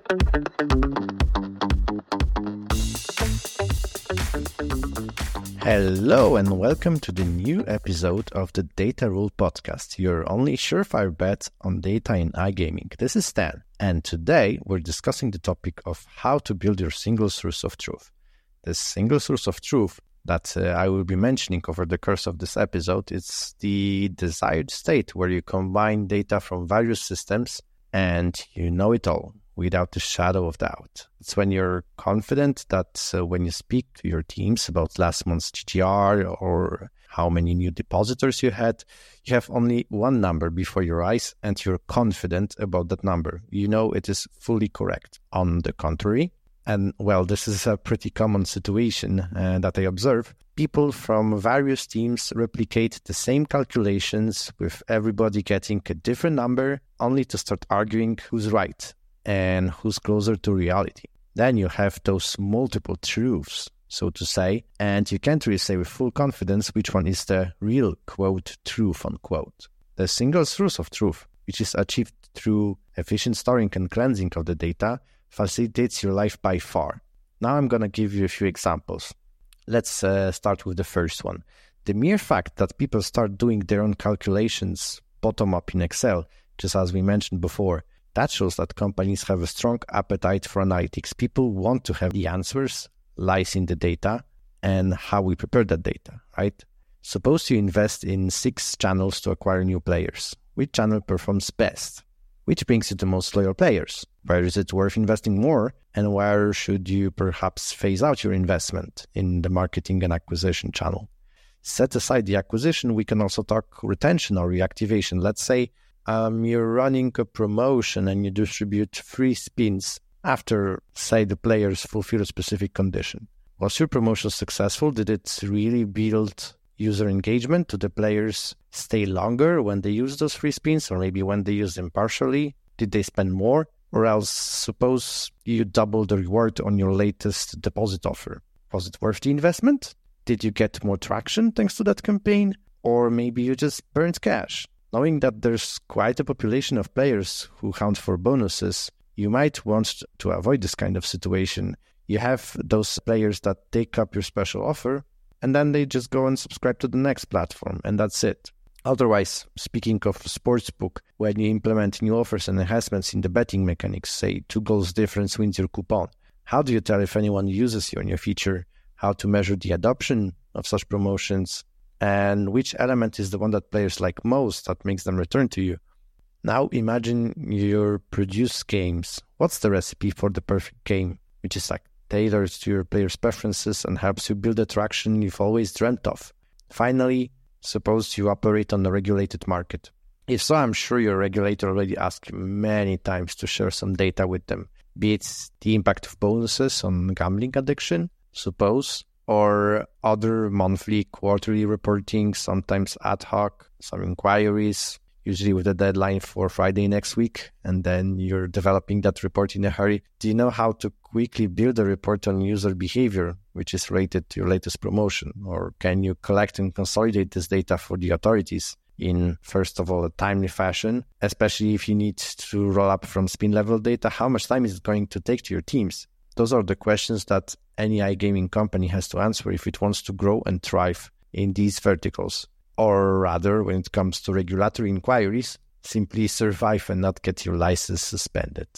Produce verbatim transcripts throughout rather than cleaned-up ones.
Hello and welcome to the new episode of the Data Rule Podcast, your only surefire bet on data in iGaming. This is Stan, and today we're discussing the topic of how to build your single source of truth. The single source of truth that uh, I will be mentioning over the course of this episode is the desired state where you combine data from various systems and you know it all without a shadow of doubt. It's when you're confident that uh, when you speak to your teams about last month's G G R or how many new depositors you had, you have only one number before your eyes and you're confident about that number. You know it is fully correct. On the contrary, and well, this is a pretty common situation uh, that I observe, people from various teams replicate the same calculations with everybody getting a different number only to start arguing who's right and who's closer to reality. Then you have those multiple truths, so to say, and you can't really say with full confidence which one is the real, quote, truth, unquote. The single source of truth, which is achieved through efficient storing and cleansing of the data, facilitates your life by far. Now I'm going to give you a few examples. Let's uh, start with the first one. The mere fact that people start doing their own calculations bottom-up in Excel, just as we mentioned before, that shows that companies have a strong appetite for analytics. People want to have the answers, lies in the data, and how we prepare that data, right? Suppose you invest in six channels to acquire new players. Which channel performs best? Which brings you the most loyal players? Where is it worth investing more? And where should you perhaps phase out your investment in the marketing and acquisition channel? Set aside the acquisition, we can also talk retention or reactivation. Let's say Um, you're running a promotion and you distribute free spins after, say, the players fulfill a specific condition. Was your promotion successful? Did it really build user engagement? Do the players stay longer when they use those free spins, or maybe when they use them partially? Did they spend more? Or else, suppose you double the reward on your latest deposit offer. Was it worth the investment? Did you get more traction thanks to that campaign? Or maybe you just burned cash? Knowing that there's quite a population of players who hunt for bonuses, you might want to avoid this kind of situation. You have those players that take up your special offer, and then they just go and subscribe to the next platform, and that's it. Otherwise, speaking of sportsbook, when you implement new offers and enhancements in the betting mechanics, say two goals difference wins your coupon, how do you tell if anyone uses your new feature? How to measure the adoption of such promotions? And which element is the one that players like most that makes them return to you? Now imagine you produce games. What's the recipe for the perfect game, which is like tailored to your players' preferences and helps you build the traction you've always dreamt of? Finally, suppose you operate on a regulated market. If so, I'm sure your regulator already asked you many times to share some data with them, be it the impact of bonuses on gambling addiction, suppose, or other monthly, quarterly reporting, sometimes ad hoc, some inquiries, usually with a deadline for Friday next week, and then you're developing that report in a hurry. Do you know how to quickly build a report on user behavior, which is related to your latest promotion? Or can you collect and consolidate this data for the authorities in, first of all, a timely fashion, especially if you need to roll up from spin level data? How much time is it going to take to your teams? Those are the questions that any iGaming company has to answer if it wants to grow and thrive in these verticals. Or rather, when it comes to regulatory inquiries, simply survive and not get your license suspended.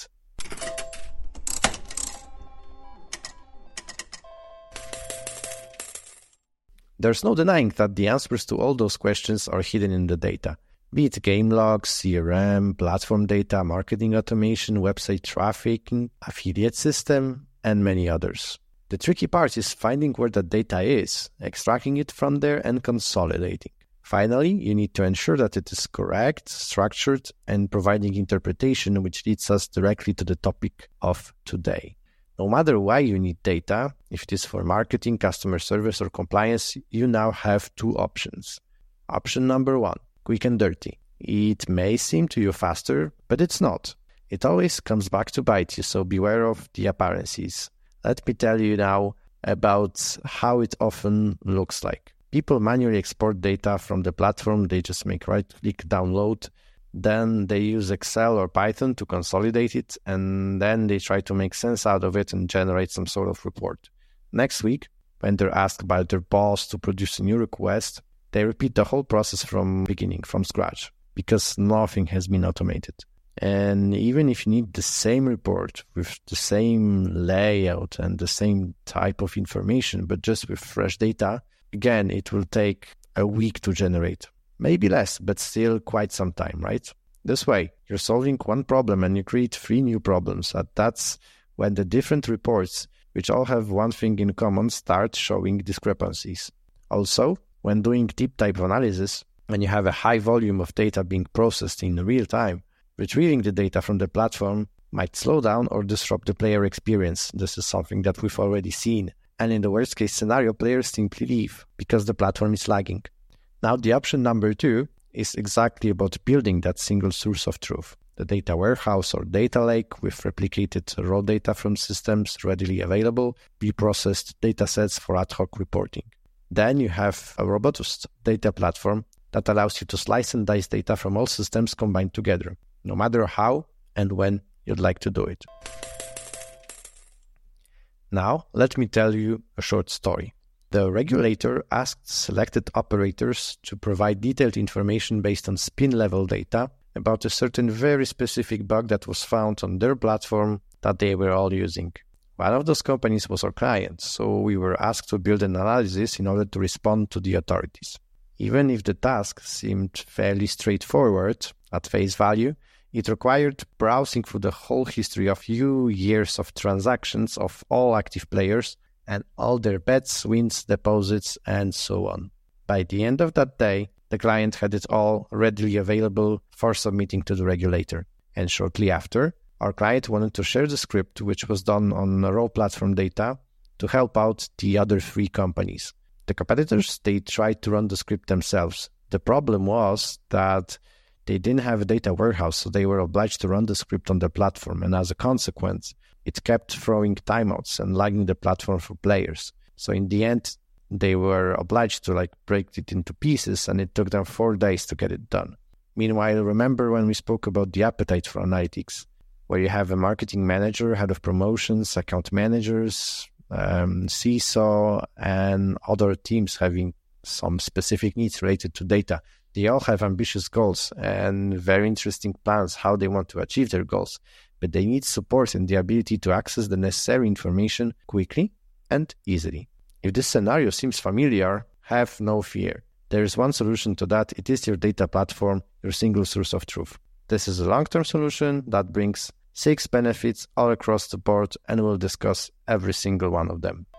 There's no denying that the answers to all those questions are hidden in the data. Be it game logs, C R M, platform data, marketing automation, website trafficking, affiliate system, and many others. The tricky part is finding where that data is, extracting it from there, and consolidating. Finally, you need to ensure that it is correct, structured, and providing interpretation, which leads us directly to the topic of today. No matter why you need data, if it is for marketing, customer service, or compliance, you now have two options. Option number one, quick and dirty. It may seem to you faster, but it's not. It always comes back to bite you, so beware of the appearances. Let me tell you now about how it often looks like. People manually export data from the platform. They just make right-click, download, Then they use Excel or Python to consolidate it, and then they try to make sense out of it and generate some sort of report. Next week, when they're asked by their boss to produce a new request, they repeat the whole process from beginning, from scratch, because nothing has been automated. And even if you need the same report with the same layout and the same type of information, but just with fresh data, again, it will take a week to generate. Maybe less, but still quite some time, right? This way, you're solving one problem and you create three new problems. And that's when the different reports, which all have one thing in common, start showing discrepancies. Also, when doing deep type analysis, when you have a high volume of data being processed in real time, retrieving the data from the platform might slow down or disrupt the player experience. This is something that we've already seen. And in the worst case scenario, players simply leave because the platform is lagging. Now, the option number two is exactly about building that single source of truth, the data warehouse or data lake with replicated raw data from systems readily available, preprocessed datasets for ad hoc reporting. Then you have a robust data platform that allows you to slice and dice data from all systems combined together, no matter how and when you'd like to do it. Now, let me tell you a short story. The regulator asked selected operators to provide detailed information based on spin-level data about a certain very specific bug that was found on their platform that they were all using. One of those companies was our client, so we were asked to build an analysis in order to respond to the authorities. Even if the task seemed fairly straightforward at face value, it required browsing through the whole history of few years of transactions of all active players and all their bets, wins, deposits, and so on. By the end of that day, the client had it all readily available for submitting to the regulator. And shortly after, our client wanted to share the script, which was done on raw platform data, to help out the other three companies. The competitors, they tried to run the script themselves. The problem was that they didn't have a data warehouse, so they were obliged to run the script on their platform, and as a consequence, it kept throwing timeouts and lagging the platform for players. So in the end, they were obliged to like break it into pieces, and it took them four days to get it done. Meanwhile, remember when we spoke about the appetite for analytics, where you have a marketing manager, head of promotions, account managers, um, C I S O, and other teams having some specific needs related to data. They all have ambitious goals and very interesting plans how they want to achieve their goals, but they need support and the ability to access the necessary information quickly and easily. If this scenario seems familiar, have no fear. There is one solution to that. It is your data platform, your single source of truth. This is a long-term solution that brings six benefits all across the board, and we'll discuss every single one of them.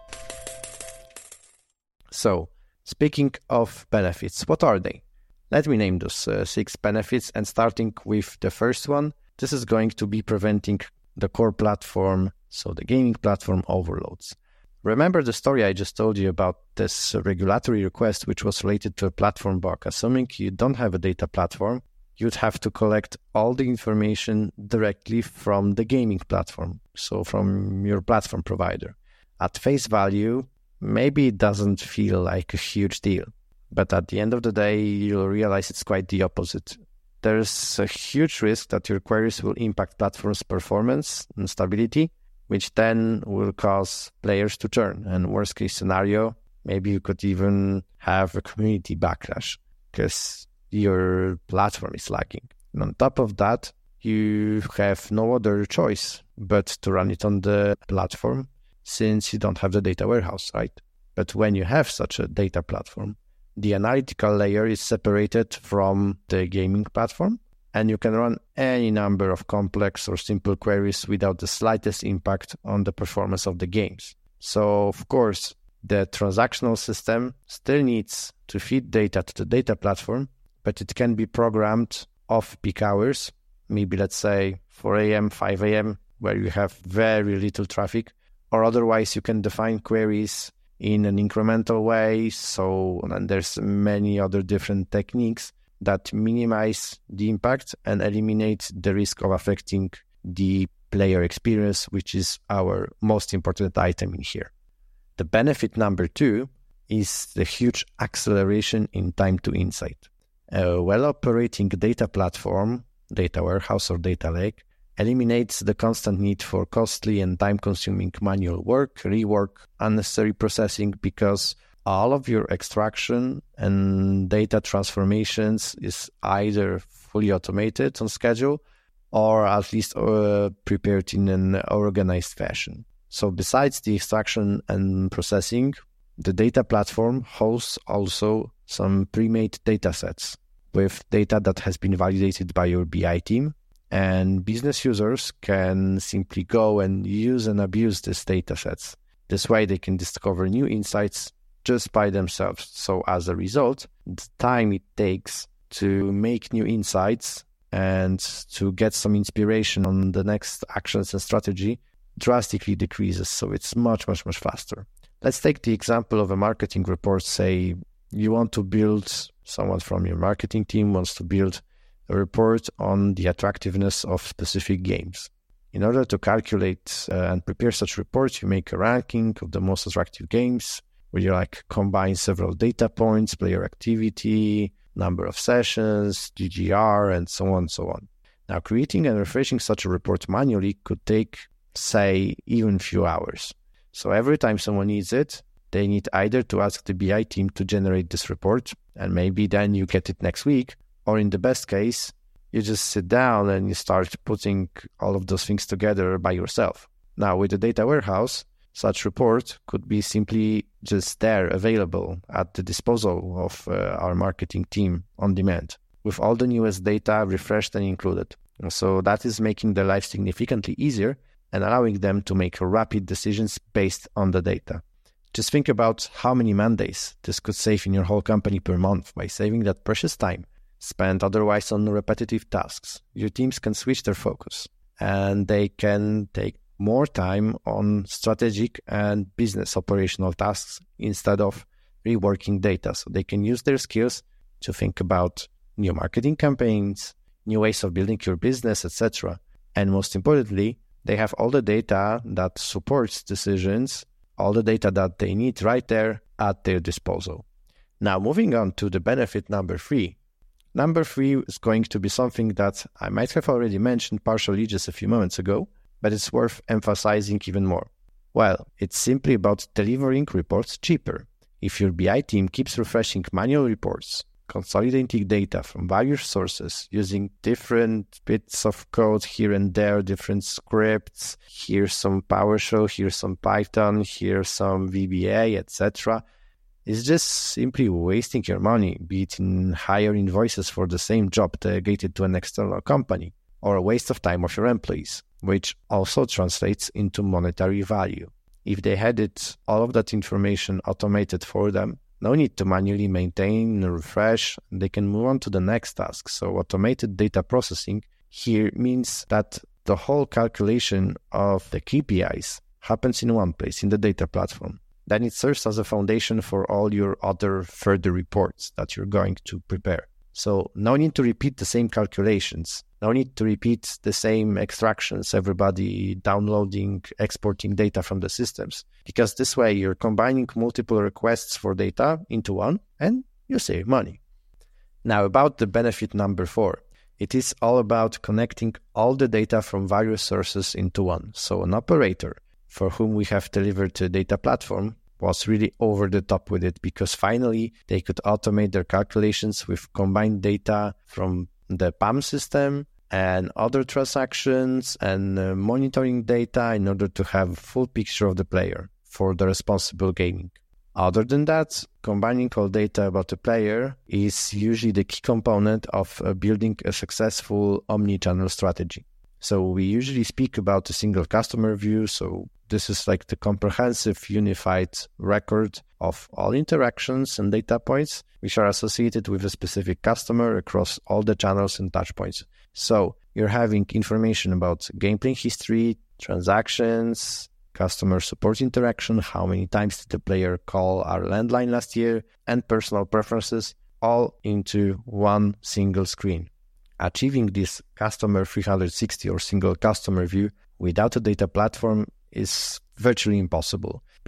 So, speaking of benefits, what are they? Let me name those uh, six benefits, and starting with the first one, this is going to be preventing the core platform, so the gaming platform overloads. Remember the story I just told you about this regulatory request, which was related to a platform bug. Assuming you don't have a data platform, you'd have to collect all the information directly from the gaming platform, so from your platform provider. At face value, maybe it doesn't feel like a huge deal, but at the end of the day, you'll realize it's quite the opposite. There's a huge risk that your queries will impact platform's performance and stability, which then will cause players to churn. And worst case scenario, maybe you could even have a community backlash because your platform is lagging. And on top of that, you have no other choice but to run it on the platform since you don't have the data warehouse, right? But when you have such a data platform, the analytical layer is separated from the gaming platform, and you can run any number of complex or simple queries without the slightest impact on the performance of the games. So, of course, the transactional system still needs to feed data to the data platform, but it can be programmed off-peak hours, maybe let's say four a.m., five a.m., where you have very little traffic, or otherwise you can define queries in an incremental way. So and there's many other different techniques that minimize the impact and eliminate the risk of affecting the player experience, which is our most important item in here. The benefit number two is the huge acceleration in time to insight. A well-operating data platform, data warehouse or data lake, eliminates the constant need for costly and time-consuming manual work, rework, unnecessary processing, because all of your extraction and data transformations is either fully automated on schedule or at least uh, prepared in an organized fashion. So besides the extraction and processing, the data platform hosts also some pre-made data sets with data that has been validated by your B I team, and business users can simply go and use and abuse these data sets. This way they can discover new insights just by themselves. So as a result, the time it takes to make new insights and to get some inspiration on the next actions and strategy drastically decreases. So it's much, much, much faster. Let's take the example of a marketing report. Say you want to build, someone from your marketing team wants to build a report on the attractiveness of specific games. In order to calculate uh, and prepare such reports, you make a ranking of the most attractive games, where you like combine several data points, player activity, number of sessions, G G R, and so on and so on. Now, creating and refreshing such a report manually could take, say, even a few hours. So every time someone needs it, they need either to ask the B I team to generate this report, and maybe then you get it next week, or in the best case, you just sit down and you start putting all of those things together by yourself. Now, with the data warehouse, such report could be simply just there, available at the disposal of uh, our marketing team on demand, with all the newest data refreshed and included. And so that is making their life significantly easier and allowing them to make rapid decisions based on the data. Just think about how many man days this could save in your whole company per month by saving that precious time spent otherwise on repetitive tasks. Your teams can switch their focus and they can take more time on strategic and business operational tasks instead of reworking data. So they can use their skills to think about new marketing campaigns, new ways of building your business, et cetera. And most importantly, they have all the data that supports decisions, all the data that they need right there at their disposal. Now, moving on to the benefit number three. Number three is going to be something that I might have already mentioned partially just a few moments ago, but it's worth emphasizing even more. Well, it's simply about delivering reports cheaper. If your B I team keeps refreshing manual reports, consolidating data from various sources, using different bits of code here and there, different scripts, here's some PowerShell, here's some Python, here's some V B A, et cetera, it's just simply wasting your money, be it in higher invoices for the same job delegated to an external company, or a waste of time of your employees, which also translates into monetary value. If they had it, all of that information automated for them, no need to manually maintain and refresh, they can move on to the next task. So automated data processing here means that the whole calculation of the K P Is happens in one place, in the data platform. Then it serves as a foundation for all your other further reports that you're going to prepare. So no need to repeat the same calculations. No need to repeat the same extractions, everybody downloading, exporting data from the systems. Because this way you're combining multiple requests for data into one and you save money. Now about the benefit number four. It is all about connecting all the data from various sources into one. So an operator for whom we have delivered a data platform was really over the top with it, because finally they could automate their calculations with combined data from the P A M system and other transactions and uh, monitoring data in order to have a full picture of the player for the responsible gaming. Other than that, combining all data about the player is usually the key component of uh, building a successful omni-channel strategy. So we usually speak about a single customer view. So this is like the comprehensive unified record of all interactions and data points which are associated with a specific customer across all the channels and touch points. So you're having information about gameplay history, transactions, customer support interaction, how many times did the player call our landline last year, and personal preferences, all into one single screen. Achieving this customer three sixty or single customer view without a data platform is virtually impossible,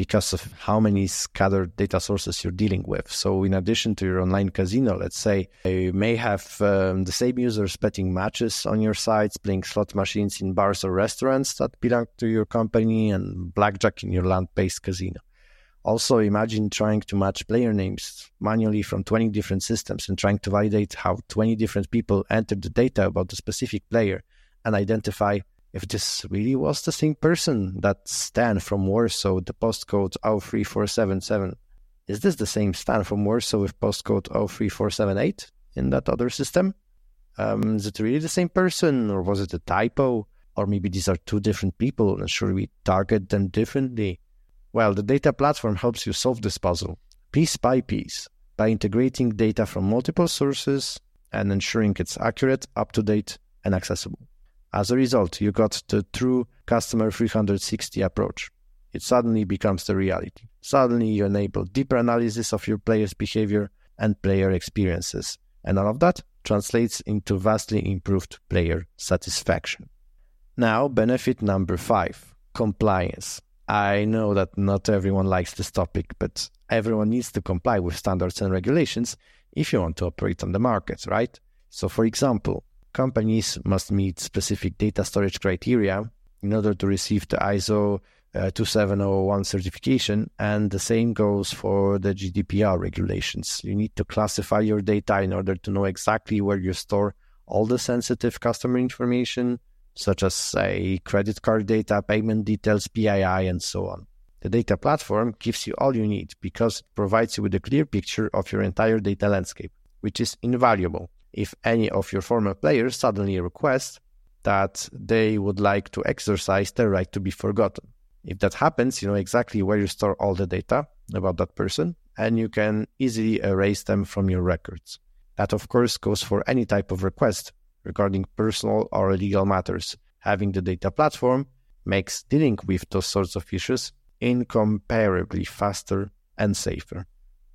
because of how many scattered data sources you're dealing with. So in addition to your online casino, let's say, you may have um, the same users betting matches on your sites, playing slot machines in bars or restaurants that belong to your company, and blackjack in your land-based casino. Also, imagine trying to match player names manually from twenty different systems and trying to validate how twenty different people entered the data about the specific player and identify if this really was the same person. That Stan from Warsaw, the postcode zero three four seven seven. Is this the same Stan from Warsaw with postcode zero three four seven eight in that other system? Um, is it really the same person, or was it a typo? Or maybe these are two different people and should we target them differently? Well, the data platform helps you solve this puzzle piece by piece by integrating data from multiple sources and ensuring it's accurate, up-to-date, and accessible. As a result, you got the true customer three hundred sixty approach. It suddenly becomes the reality. Suddenly you enable deeper analysis of your players' behavior and player experiences. And all of that translates into vastly improved player satisfaction. Now, benefit number five, compliance. I know that not everyone likes this topic, but everyone needs to comply with standards and regulations if you want to operate on the market, right? So for example, companies must meet specific data storage criteria in order to receive the I S O uh, two seven zero one certification, and the same goes for the G D P R regulations. You need to classify your data in order to know exactly where you store all the sensitive customer information, such as, say, credit card data, payment details, P I I, and so on. The data platform gives you all you need because it provides you with a clear picture of your entire data landscape, which is invaluable if any of your former players suddenly request that they would like to exercise their right to be forgotten. If that happens, you know exactly where you store all the data about that person, and you can easily erase them from your records. That, of course, goes for any type of request regarding personal or legal matters. Having the data platform makes dealing with those sorts of issues incomparably faster and safer.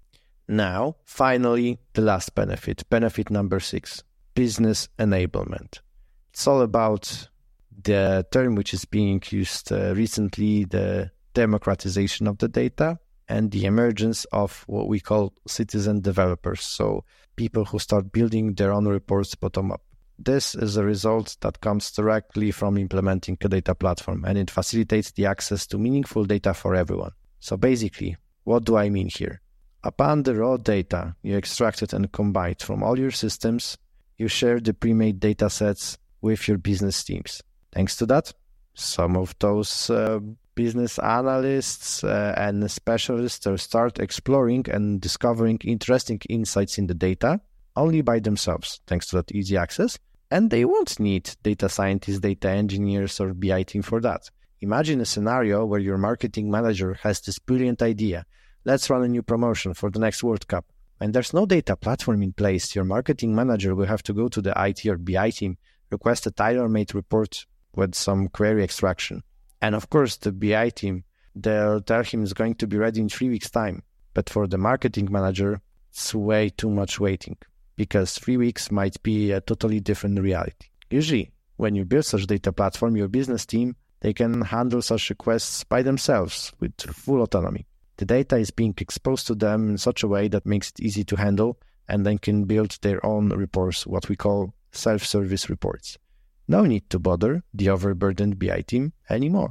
Now, finally, the last benefit, benefit number six, business enablement. It's all about the term which is being used uh, recently, the democratization of the data and the emergence of what we call citizen developers, so people who start building their own reports bottom up. This is a result that comes directly from implementing a data platform, and it facilitates the access to meaningful data for everyone. So basically, what do I mean here? Upon the raw data you extracted and combined from all your systems, you share the pre-made data sets with your business teams. Thanks to that, some of those uh, business analysts uh, and specialists will start exploring and discovering interesting insights in the data only by themselves, thanks to that easy access. And they won't need data scientists, data engineers, or B I team for that. Imagine a scenario where your marketing manager has this brilliant idea. Let's run a new promotion for the next World Cup. And there's no data platform in place. Your marketing manager will have to go to the I T or B I team, request a tailor-made report with some query extraction. And of course, the B I team, they'll tell him it's going to be ready in three weeks' time. But for the marketing manager, it's way too much waiting, because three weeks might be a totally different reality. Usually, when you build such data platform, your business team, they can handle such requests by themselves with full autonomy. The data is being exposed to them in such a way that makes it easy to handle, and they can build their own reports, what we call self-service reports. No need to bother the overburdened B I team anymore.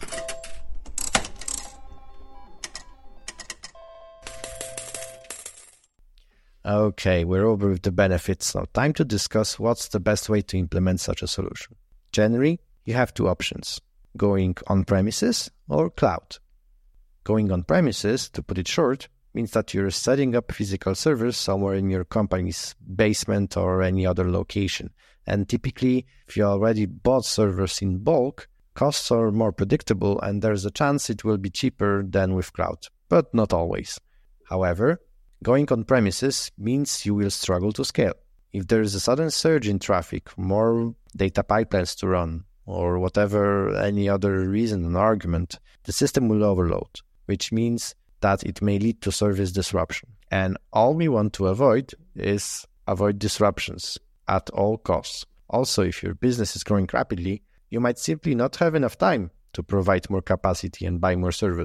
Okay, we're over with the benefits. Now, time to discuss what's the best way to implement such a solution. Generally, you have two options, going on-premises or cloud. Going on-premises, to put it short, means that you're setting up physical servers somewhere in your company's basement or any other location. And typically, if you already bought servers in bulk, costs are more predictable and there's a chance it will be cheaper than with cloud, but not always. However, going on-premises means you will struggle to scale. If there is a sudden surge in traffic, more data pipelines to run, or whatever any other reason and argument, the system will overload, which means that it may lead to service disruption. And all we want to avoid is avoid disruptions at all costs. Also, if your business is growing rapidly, you might simply not have enough time to provide more capacity and buy more service.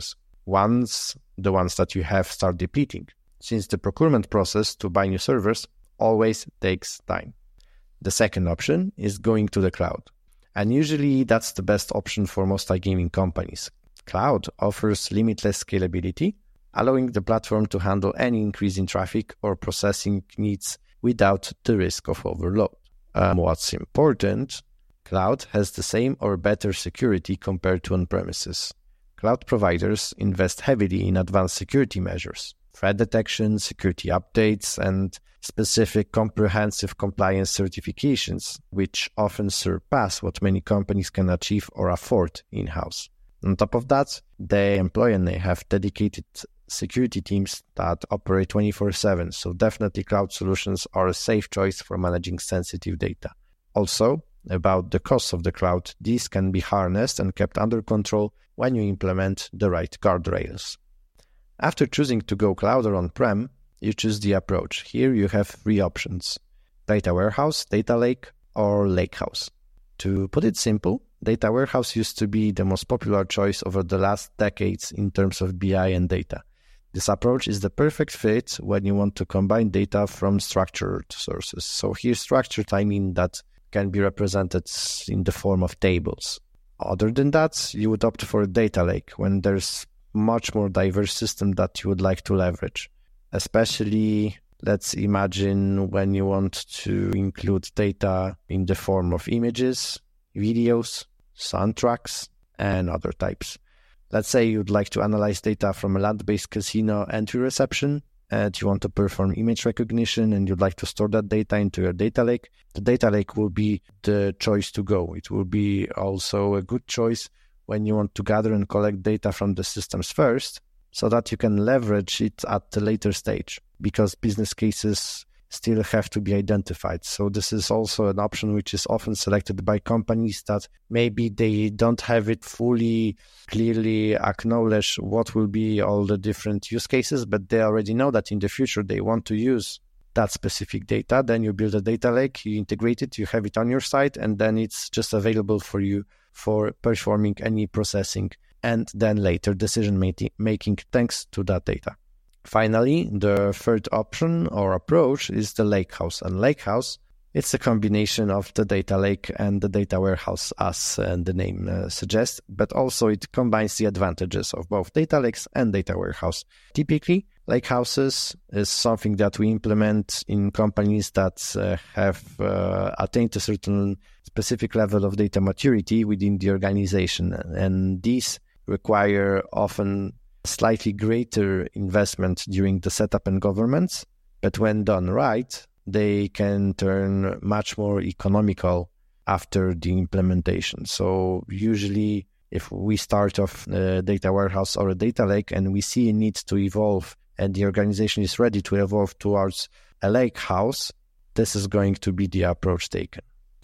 once the ones that you have start depleting, since the procurement process to buy new servers always takes time. The second option is going to the cloud. And usually that's the best option for most iGaming companies. Cloud offers limitless scalability, allowing the platform to handle any increase in traffic or processing needs without the risk of overload. Um, what's important, cloud has the same or better security compared to on-premises. Cloud providers invest heavily in advanced security measures, threat detection, security updates, and specific comprehensive compliance certifications, which often surpass what many companies can achieve or afford in-house. On top of that, they employ and they have dedicated security teams that operate twenty-four seven, so definitely cloud solutions are a safe choice for managing sensitive data. Also, about the costs of the cloud, these can be harnessed and kept under control when you implement the right guardrails. After choosing to go cloud or on-prem, you choose the approach. Here you have three options: data warehouse, data lake, or lakehouse. To put it simple, data warehouse used to be the most popular choice over the last decades in terms of B I and data. This approach is the perfect fit when you want to combine data from structured sources. So here structured, I mean that can be represented in the form of tables. Other than that, you would opt for a data lake when there's much more diverse system that you would like to leverage. Especially, let's imagine when you want to include data in the form of images, videos, soundtracks, and other types. Let's say you'd like to analyze data from a land-based casino entry reception, and you want to perform image recognition, and you'd like to store that data into your data lake. The data lake will be the choice to go. It will be also a good choice when you want to gather and collect data from the systems first, so that you can leverage it at the later stage, because business cases still have to be identified. So this is also an option which is often selected by companies that maybe they don't have it fully clearly acknowledge what will be all the different use cases, but they already know that in the future they want to use that specific data. Then you build a data lake, you integrate it, you have it on your site, and then it's just available for you for performing any processing and then later decision making thanks to that data. Finally, the third option or approach is the lakehouse. And lakehouse, it's a combination of the data lake and the data warehouse, as uh, the name uh, suggests, but also it combines the advantages of both data lakes and data warehouse. Typically, lakehouses is something that we implement in companies that uh, have uh, attained a certain specific level of data maturity within the organization, and these require often slightly greater investment during the setup and governance, but when done right, they can turn much more economical after the implementation. So usually if we start off a data warehouse or a data lake and we see a need to evolve and the organization is ready to evolve towards a lake house, this is going to be the approach taken.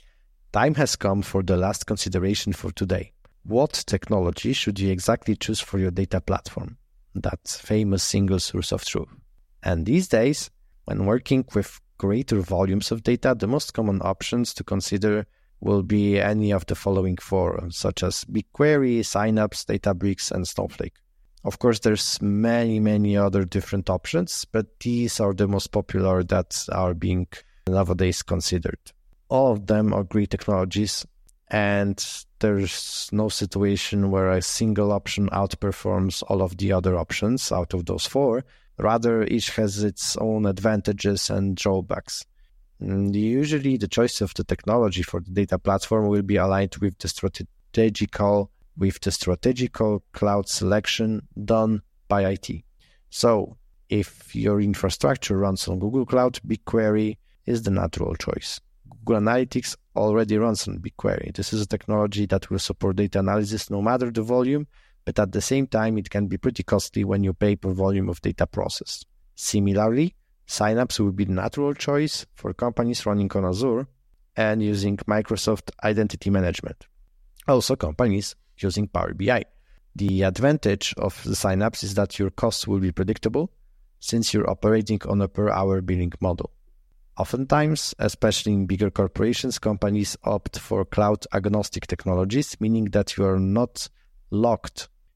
Time has come for the last consideration for today. What technology should you exactly choose for your data platform? That famous single source of truth. And these days, when working with greater volumes of data, the most common options to consider will be any of the following four, such as BigQuery, Synapse, Databricks, and Snowflake. Of course, there's many, many other different options, but these are the most popular that are being nowadays considered. All of them are great technologies, and there's no situation where a single option outperforms all of the other options out of those four. Rather, each has its own advantages and drawbacks. And usually, the choice of the technology for the data platform will be aligned with the strategical with the strategical cloud selection done by I T. So, if your infrastructure runs on Google Cloud, BigQuery is the natural choice. Google Analytics already runs on BigQuery. This is a technology that will support data analysis no matter the volume, but at the same time, it can be pretty costly when you pay per volume of data processed. Similarly, Synapse will be the natural choice for companies running on Azure and using Microsoft Identity Management. Also, companies using Power B I. The advantage of the Synapse is that your costs will be predictable since you're operating on a per-hour billing model. Oftentimes, especially in bigger corporations, companies opt for cloud-agnostic technologies, meaning that you are not locked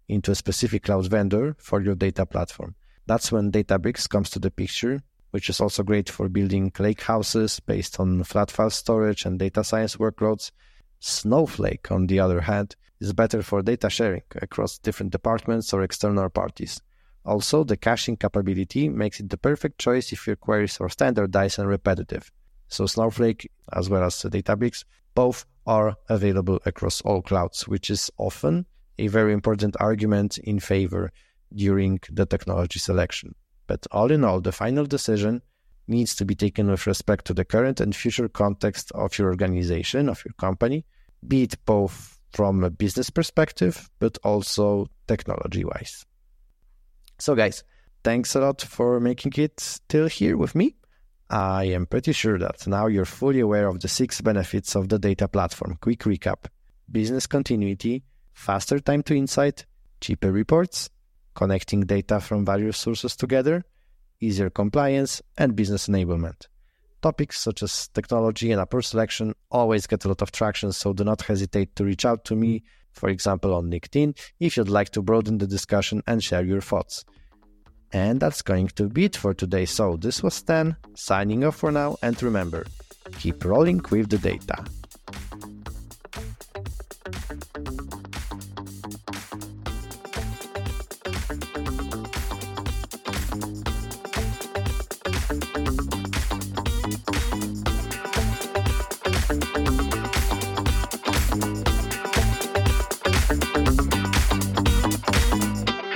into a specific cloud vendor for your data platform. That's when Databricks comes to the picture, which is also great for building lake houses based on flat file storage and data science workloads. Snowflake, on the other hand, is better for data sharing across different departments or external parties. Also, the caching capability makes it the perfect choice if your queries are standardized and repetitive. So Snowflake, as well as Databricks, both are available across all clouds, which is often a very important argument in favor during the technology selection. But all in all, the final decision needs to be taken with respect to the current and future context of your organization, of your company, be it both from a business perspective, but also technology-wise. So guys, thanks a lot for making it till here with me. I am pretty sure that now you're fully aware of the six benefits of the data platform. Quick recap: business continuity, faster time to insight, cheaper reports, connecting data from various sources together, easier compliance, and business enablement. Topics such as technology and approach selection always get a lot of traction, so do not hesitate to reach out to me, for example on LinkedIn, if you'd like to broaden the discussion and share your thoughts. And that's going to be it for today. So this was Stan, signing off for now, and remember, keep rolling with the data.